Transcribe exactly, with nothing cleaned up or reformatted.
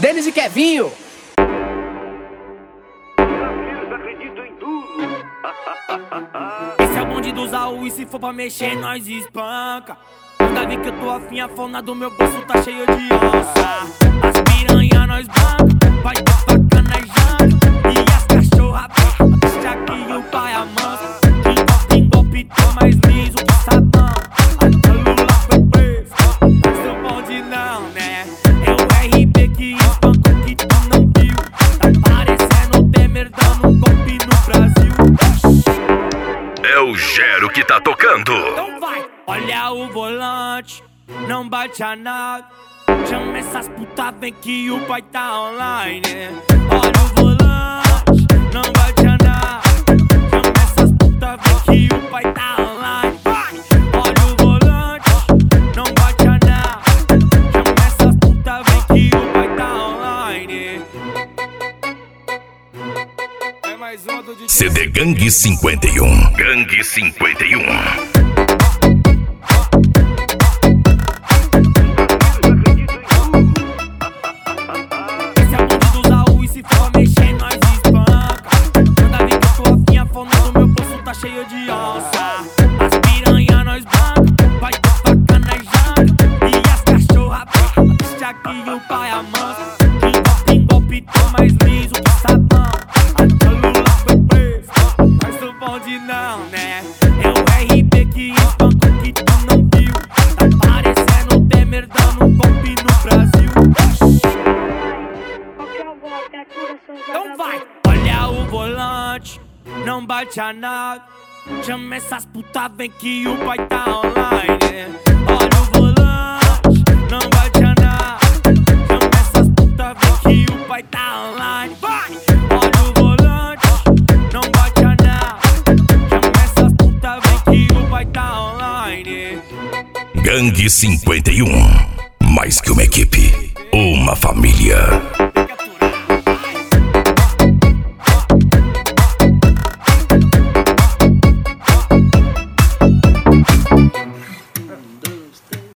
Denis e Kevinho. Esse é o bonde dos A U e se for pra mexer nós espanca. Manda vir que eu tô afim, a fauna do meu bolso tá cheia de onça. As piranha nós banca, vai ter faca na janta. E as cachorra brava, deixa que o pai amansa. De golpe em golpe tá mais liso que sabão. Até Lula foi preso, mas seu bonde não, né? É o R B que espancou que tu não viu. Tá parecendo o Temer dando um golpe no Brasil. É o Gero que tá tocando. Então vai, olha o volante, não bate a nada. Chama essas putas, vem que o pai tá online. Olha o volante, não bate a nada. Chama essas putas, vem que o pai tá online. Vai, olha o volante, não bate a nada. Chama essas putas, vem que o pai tá online. É mais uma do D J C D Gangue cinquenta e um. Gangue cinquenta e um. Cheio de onça, as piranha nós banca, vai ter faca na janta. E as cachorra brava, deixa que o pai amansa. De golpe em golpe tá mais liso que sabão. Até Lula foi preso, mas o bonde não, né? É o R B que espancou que tu não viu. Tá parecendo o Temer dando um golpe no Brasil. Então vai, olha o volante, não bate a nada. Chama essas putas, vem que o pai tá online. Olha o volante, não bate a nada. Chama essas putas, vem que o pai tá online. Vai! Olha o volante, não bate a nada. Chama essas putas, vem que o pai tá online. Gangue cinquenta e um. Mais que uma equipe, uma família.